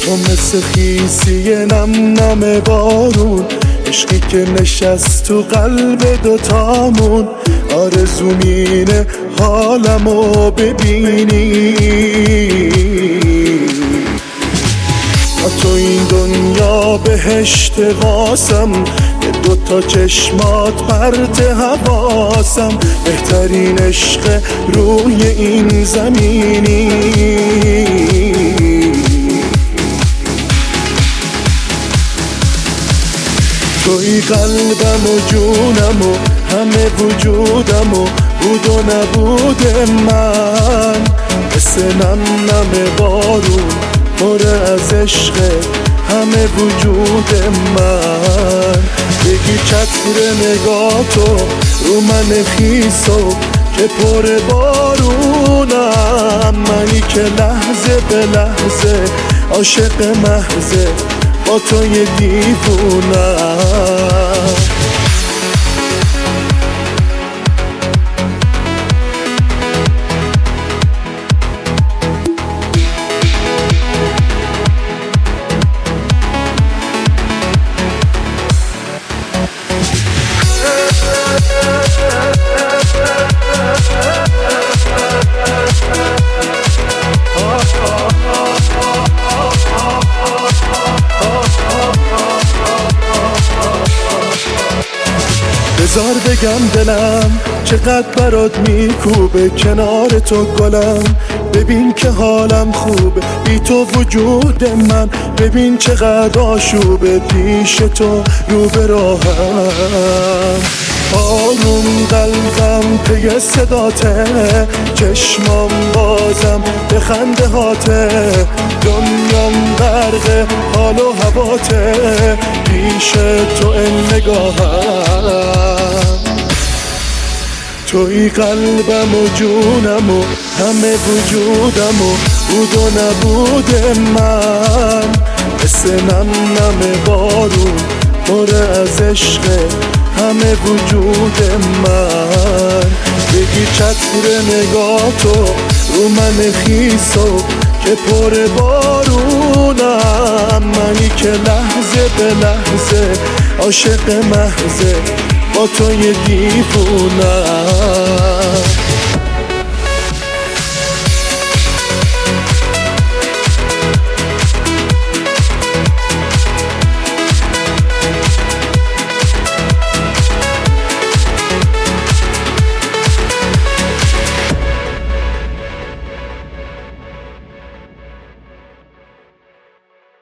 تو مثل خیسی نم نم بارون، عشقی که نشست تو قلب دوتامون. آرزوم اینه حالمو ببینی، تو این دنیا بهشت واسم، به دوتا چشمات پرت حواسم. بهترین عشق روی این زمینی، توی قلبم و جونم و همه وجودم و بود و نبود من. مثل نم نم بارون پر از عشق همه وجود من. بگی چتر نگاتو رو من خیسو که پر بارونم. منی که لحظه به لحظه عاشق محضه با توی دیوونم. بذار بگم دلم چقدر برات میکوبه کنار تو گلم. ببین که حالم خوبه بی تو وجود من. ببین چقدر آشوبه پیش تو رو به راهم. آروم قلبم پی صداته، چشمام بازم به خنده هاته. دنیام غرق حال و هواته، پیش تو این نگاهم. توی قلبم و جونم و همه وجودم و بود و نبود من. مثل نم نم بارون پر از عشق همه وجود من. بگی چتر نگاتو رو من خیسو که پر بارونم. منی که لحظه به لحظه عاشق محضه با توی دیوونم.